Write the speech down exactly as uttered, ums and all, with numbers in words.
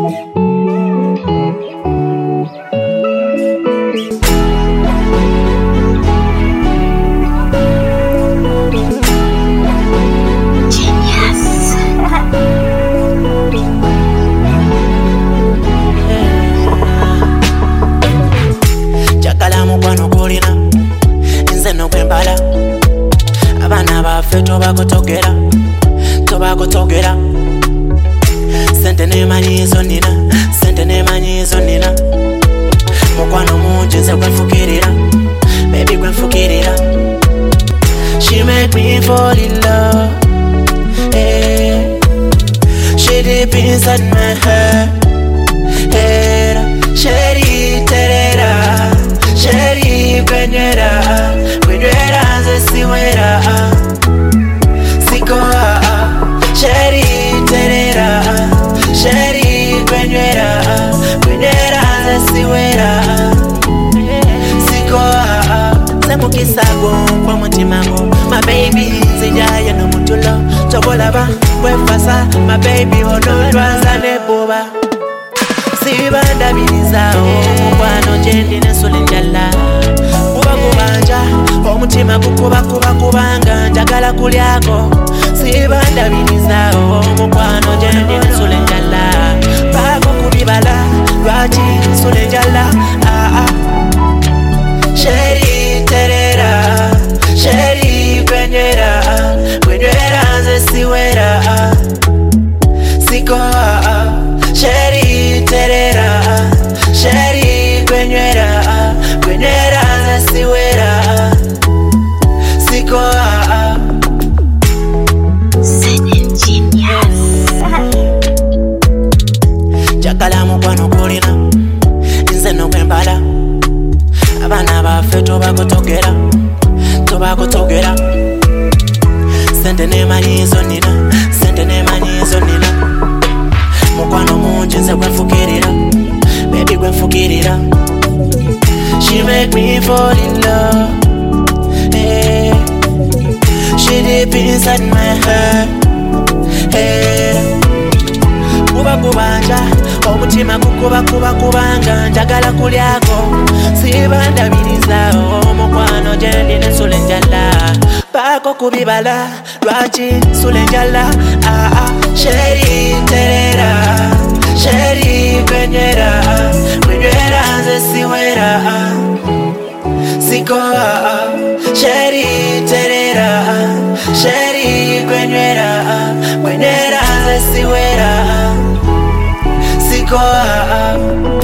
Tobacco togera, tobacco togera. Sente ne manyizo nina, sente ne manyizo nina. Mukwano mungi nze gwenfukirira, baby gwenfukirira. She make me fall in love, hey. She deep inside my heart, hey. Sheri terera, sheri gwenyera, gwenyera nze siwera. Sheri terera, sheri gwenyera, gwenyera zesiwera. Sikoa, semukisago kwa mutimango. My baby zijaya no mutulo. Chokolaba, kwefasa, my baby odolwaza neboba. Sibanda bilizao, mukwano jendi nesulinjala. Kuba kubanja, omutima kukuba kuba kubanga njagala kulyako. Sibanda bilizao, mukwano jendi nesulinjala. Bako kubibala, lwachi sulinjala. Ah ah. Sheri terera, sheri gwenyera, gwenyera nze siwera. Sikoa, sheri terera, sheri gwenyera, gwenyera nze siwera. Sikoa. Jakala mukwano kulina, nze nokwembala. Abana baffe tobacco togera, tobacco togera. Sente ne manyizo nina, sente ne manyizo nina. Mukwano mungi nze gwenfukirira, baby gwenfukirira. She make me fall in love, hey. She deep inside my heart, hey. Kuba kubanja, omutima kukuba kuba kubanga njagala kulyako. Sibanda bilizao, mukwano jendi nesulenjala. Bako kubibala, lwachi sulenjala. Ah ah. Sheri terera, sheri gwenyera, gwenyera nze siwera. Sikoa, sheri terera, sheri gwenyera, gwenyera nze siwera. Sikoa.